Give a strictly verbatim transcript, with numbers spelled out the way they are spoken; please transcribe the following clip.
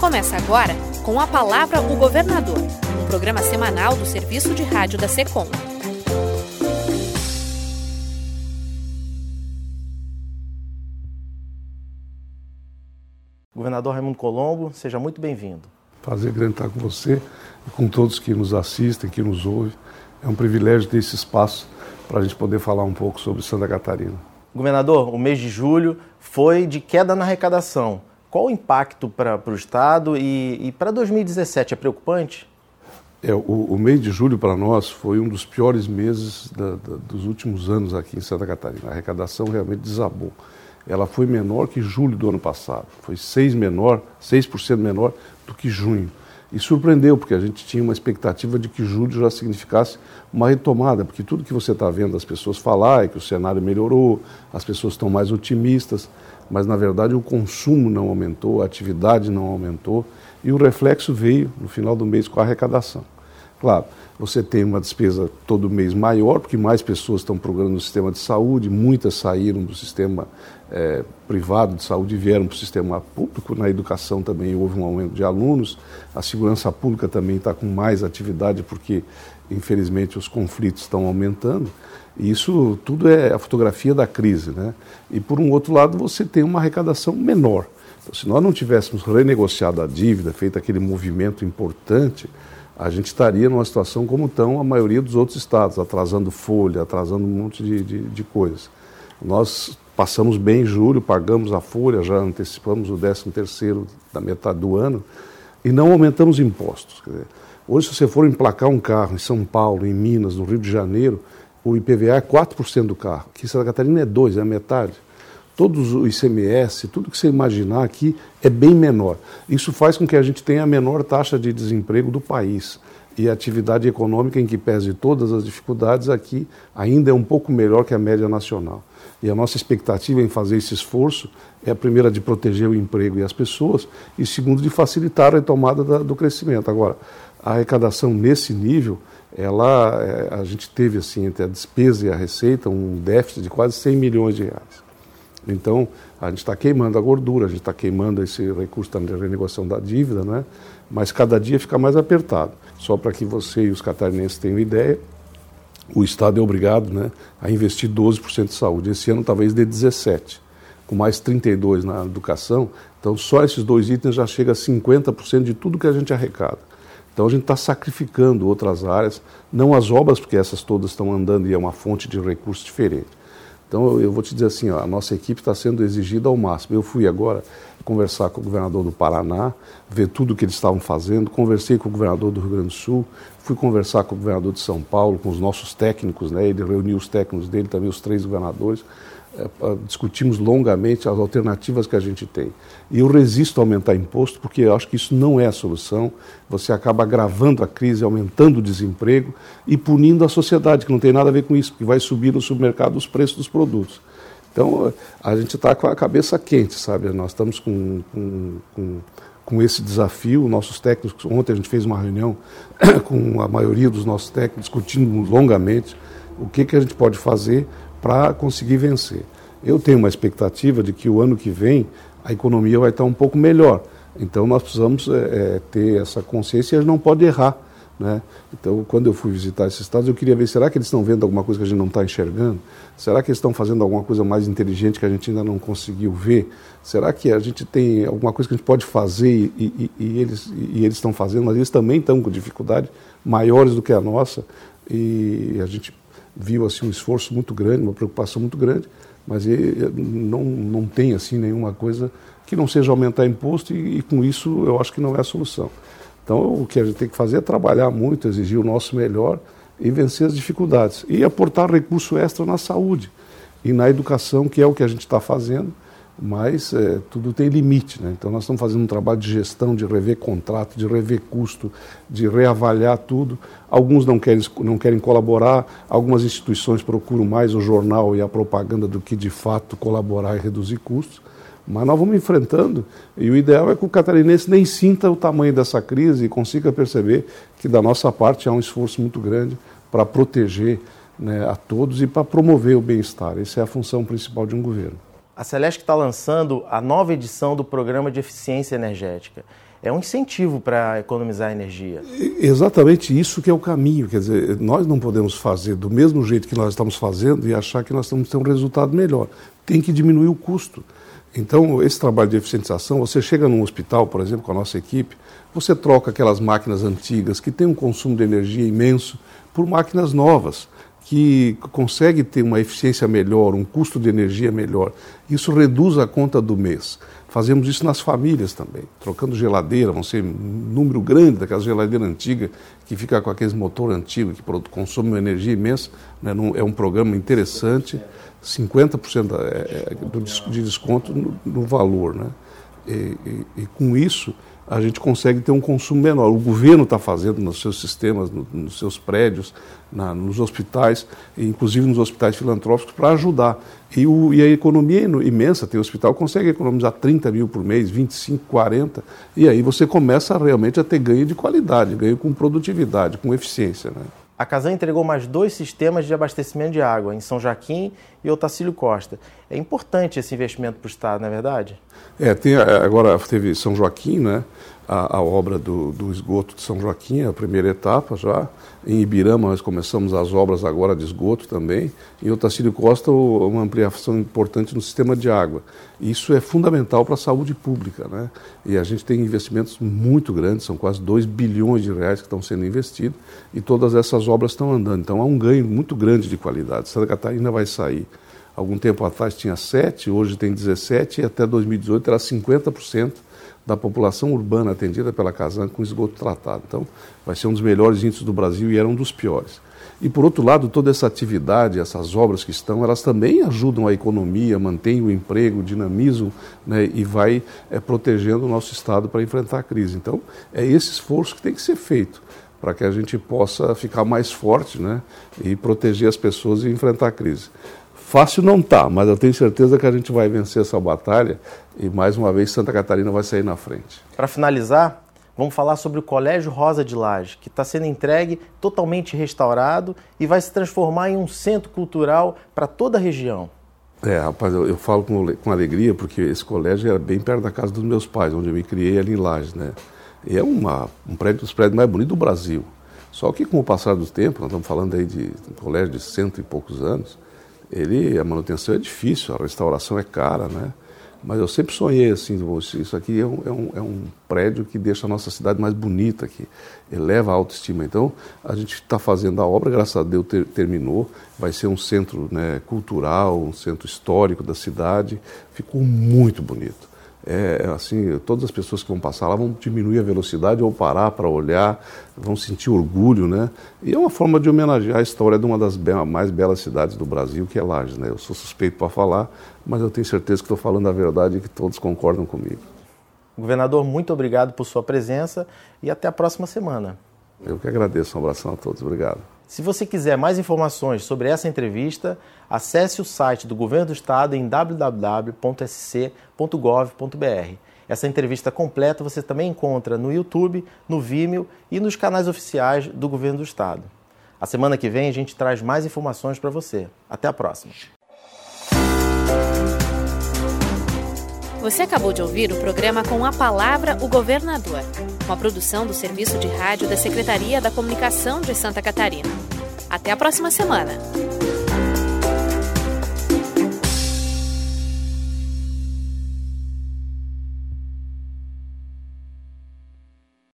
Começa agora com a Palavra o Governador, um programa semanal do Serviço de Rádio da SECOM. Governador Raimundo Colombo, seja muito bem-vindo. Prazer grande estar com você e com todos que nos assistem, que nos ouvem. É um privilégio ter esse espaço para a gente poder falar um pouco sobre Santa Catarina. Governador, o mês de julho foi de queda na arrecadação. Qual o impacto para o Estado e, e para dois mil e dezessete? É preocupante? É, o, o mês de julho para nós foi um dos piores meses da, da, dos últimos anos aqui em Santa Catarina. A arrecadação realmente desabou. Ela foi menor que julho do ano passado. Foi seis por cento menor do que junho. E surpreendeu, porque a gente tinha uma expectativa de que julho já significasse uma retomada, porque tudo que você está vendo as pessoas falar é que o cenário melhorou, as pessoas estão mais otimistas, mas na verdade o consumo não aumentou, a atividade não aumentou, e o reflexo veio no final do mês com a arrecadação. Claro, você tem uma despesa todo mês maior, porque mais pessoas estão procurando no sistema de saúde, muitas saíram do sistema é, privado de saúde e vieram para o sistema público. Na educação também houve um aumento de alunos, a segurança pública também está com mais atividade, porque infelizmente os conflitos estão aumentando, e isso tudo é a fotografia da crise, né? E por um outro lado você tem uma arrecadação menor. Então, se nós não tivéssemos renegociado a dívida, feito aquele movimento importante, a gente estaria numa situação como estão a maioria dos outros estados, atrasando folha, atrasando um monte de, de, de coisas. Nós passamos bem em julho, pagamos a folha, já antecipamos o décimo terceiro da metade do ano e não aumentamos impostos. Quer dizer, hoje, se você for emplacar um carro em São Paulo, em Minas, no Rio de Janeiro, o I P V A é quatro por cento do carro. Aqui em Santa Catarina é dois por cento, é a metade. Todos o I C M S, tudo que você imaginar aqui é bem menor. Isso faz com que a gente tenha a menor taxa de desemprego do país. E a atividade econômica, em que pese todas as dificuldades, aqui ainda é um pouco melhor que a média nacional. E a nossa expectativa em fazer esse esforço é a primeira de proteger o emprego e as pessoas, e segundo de facilitar a retomada da, do crescimento. Agora, a arrecadação nesse nível, ela, é, a gente teve assim, entre a despesa e a receita um déficit de quase cem milhões de reais. Então, a gente está queimando a gordura, a gente está queimando esse recurso da renegociação da dívida, né? Mas cada dia fica mais apertado. Só para que você e os catarinenses tenham ideia, o Estado é obrigado, né, a investir doze por cento de saúde. Esse ano talvez dê dezessete por cento, com mais trinta e dois por cento na educação. Então, só esses dois itens já chega a cinquenta por cento de tudo que a gente arrecada. Então, a gente está sacrificando outras áreas, não as obras, porque essas todas estão andando e é uma fonte de recursos diferente. Então, eu vou te dizer assim, ó, a nossa equipe está sendo exigida ao máximo. Eu fui agora conversar com o governador do Paraná, ver tudo o que eles estavam fazendo, conversei com o governador do Rio Grande do Sul, fui conversar com o governador de São Paulo, com os nossos técnicos, né? Ele reuniu os técnicos dele, também os três governadores, é, discutimos longamente as alternativas que a gente tem. E eu resisto a aumentar imposto, porque eu acho que isso não é a solução. Você acaba agravando a crise, aumentando o desemprego e punindo a sociedade, que não tem nada a ver com isso, porque vai subir no supermercado os preços dos produtos. Então, a gente está com a cabeça quente, sabe? Nós estamos com, com, com, com esse desafio. Nossos técnicos, ontem a gente fez uma reunião com a maioria dos nossos técnicos, discutindo longamente o que, que a gente pode fazer para conseguir vencer. Eu tenho uma expectativa de que o ano que vem a economia vai estar um pouco melhor. Então, nós precisamos é, ter essa consciência e a gente não pode errar, né? Então, quando eu fui visitar esses estados, eu queria ver, será que eles estão vendo alguma coisa que a gente não está enxergando? Será que eles estão fazendo alguma coisa mais inteligente que a gente ainda não conseguiu ver? Será que a gente tem alguma coisa que a gente pode fazer e, e, e, eles, e eles estão fazendo, mas eles também estão com dificuldades maiores do que a nossa, e a gente viu assim, um esforço muito grande, uma preocupação muito grande, mas não, não tem assim, nenhuma coisa que não seja aumentar imposto, e, e com isso eu acho que não é a solução. Então, o que a gente tem que fazer é trabalhar muito, exigir o nosso melhor e vencer as dificuldades. E aportar recurso extra na saúde e na educação, que é o que a gente está fazendo, mas é, tudo tem limite, né? Então, nós estamos fazendo um trabalho de gestão, de rever contrato, de rever custo, de reavaliar tudo. Alguns não querem, não querem colaborar, algumas instituições procuram mais o jornal e a propaganda do que, de fato, colaborar e reduzir custos. Mas nós vamos enfrentando, e o ideal é que o catarinense nem sinta o tamanho dessa crise e consiga perceber que da nossa parte há um esforço muito grande para proteger, né, a todos e para promover o bem-estar. Essa é a função principal de um governo. A Celesc está lançando a nova edição do Programa de Eficiência Energética. é um incentivo para economizar energia. Exatamente isso que é o caminho. Quer dizer, nós não podemos fazer do mesmo jeito que nós estamos fazendo e achar que nós vamos ter um resultado melhor. Tem que diminuir o custo. Então, esse trabalho de eficientização, você chega num hospital, por exemplo, com a nossa equipe, você troca aquelas máquinas antigas que têm um consumo de energia imenso por máquinas novas, que conseguem ter uma eficiência melhor, um custo de energia melhor. Isso reduz a conta do mês. Fazemos isso nas famílias também, trocando geladeira, vão ser um número grande daquela geladeira antiga que fica com aqueles motor antigo que consome uma energia imensa, né? É um programa interessante, cinquenta por cento de desconto no, no valor, né? E, e, e com isso a gente consegue ter um consumo menor. O governo está fazendo nos seus sistemas, no, nos seus prédios, na, nos hospitais, inclusive nos hospitais filantrópicos, para ajudar. E, o, e a economia é imensa. Tem hospital que consegue economizar trinta mil por mês, vinte e cinco, quarenta, e aí você começa realmente a ter ganho de qualidade, ganho com produtividade, com eficiência, né? A Casan entregou mais dois sistemas de abastecimento de água, em São Joaquim e Otacílio Costa. É importante esse investimento para o Estado, não é verdade? É, tem, agora teve São Joaquim, né? A, a obra do, do esgoto de São Joaquim, a primeira etapa já. Em Ibirama nós começamos as obras agora de esgoto também. Em Otacílio Costa, uma ampliação importante no sistema de água. Isso é fundamental para a saúde pública, né? E a gente tem investimentos muito grandes, são quase dois bilhões de reais que estão sendo investidos, e todas essas obras estão andando. Então há um ganho muito grande de qualidade. Santa Catarina vai sair. Algum tempo atrás tinha sete, hoje tem dezessete, e até dois mil e dezoito era cinquenta por cento da população urbana atendida pela Casan com esgoto tratado. Então, vai ser um dos melhores índices do Brasil e era um dos piores. E, por outro lado, toda essa atividade, essas obras que estão, elas também ajudam a economia, mantêm o emprego, o dinamismo, né, e vai é, protegendo o nosso Estado para enfrentar a crise. Então, é esse esforço que tem que ser feito para que a gente possa ficar mais forte, né, e proteger as pessoas e enfrentar a crise. Fácil não está, mas eu tenho certeza que a gente vai vencer essa batalha e, mais uma vez, Santa Catarina vai sair na frente. Para finalizar, vamos falar sobre o Colégio Rosa de Laje, que está sendo entregue totalmente restaurado e vai se transformar em um centro cultural para toda a região. É, rapaz, eu, eu falo com, com alegria porque esse colégio era bem perto da casa dos meus pais, onde eu me criei ali em Laje, né? E é uma, um prédio dos prédios mais bonitos do Brasil. Só que com o passar do tempo, nós estamos falando aí de um colégio de cento e poucos anos, ele, a manutenção é difícil, a restauração é cara, né? Mas eu sempre sonhei assim, isso aqui é um, é um, é um prédio que deixa a nossa cidade mais bonita, que eleva a autoestima. Então, a gente está fazendo a obra, graças a Deus ter, terminou, vai ser um centro, né, cultural, um centro histórico da cidade, ficou muito bonito. É, assim, todas as pessoas que vão passar lá vão diminuir a velocidade ou parar para olhar, vão sentir orgulho, né? E é uma forma de homenagear a história de uma das be- mais belas cidades do Brasil, que é Lages, né? Eu sou suspeito para falar, mas eu tenho certeza que estou falando a verdade e que todos concordam comigo. Governador, muito obrigado por sua presença e até a próxima semana. Eu que agradeço, um abração a todos, obrigado. Se você quiser mais informações sobre essa entrevista, acesse o site do Governo do Estado em w w w ponto s c ponto gov ponto b r. Essa entrevista completa você também encontra no YouTube, no Vimeo e nos canais oficiais do Governo do Estado. A semana que vem a gente traz mais informações para você. Até a próxima. Você acabou de ouvir o programa Com a Palavra, o Governador, uma produção do Serviço de Rádio da Secretaria da Comunicação de Santa Catarina. Até a próxima semana!